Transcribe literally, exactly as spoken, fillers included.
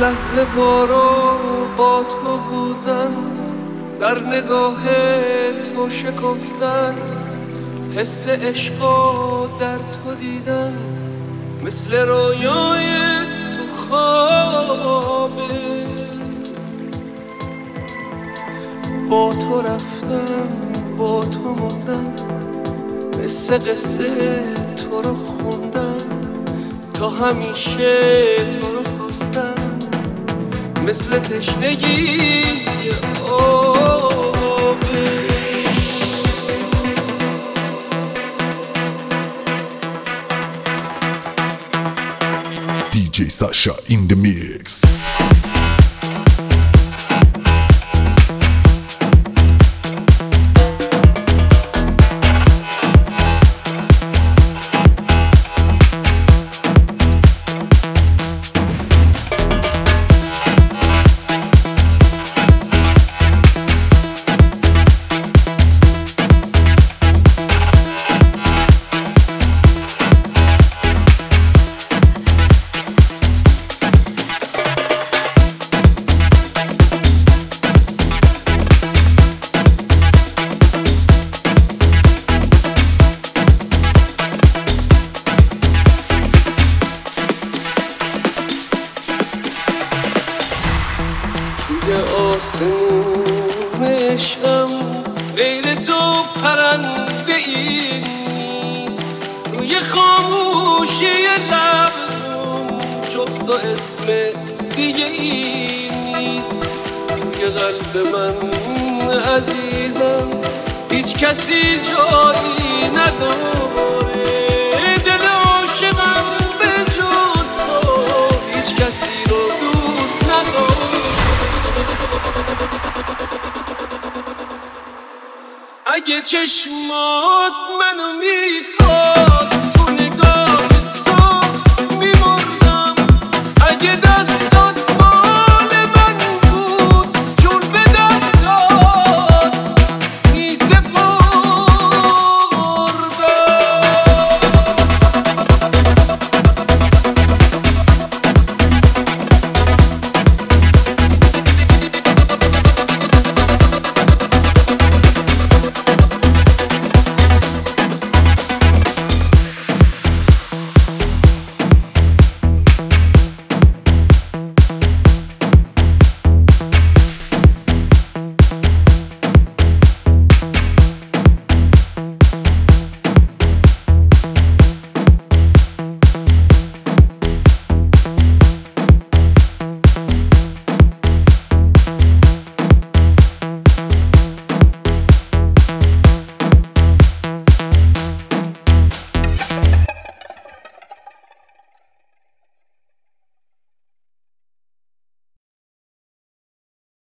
لحظه پارو با تو بودن، در نگاه تو شکفتن، حس عشقا در تو دیدن، مثل رویای تو خوابه. با تو رفتم با تو موندم، مثل قصه تو رو خوندم، تا همیشه تو رو خواستم، مثل تشنگی آبه. دی جی Sasha in the mix. توی آسمون عشقم غیر تو پرنده ای نیست، روی خاموشی لبم جز تو اسم دیگه ای نیست. توی قلب من عزیزم هیچ کسی جایی نداره، دل عاشقم به جز تو هیچ کسی رو دوست نداره. اگه چشمات منو میخواد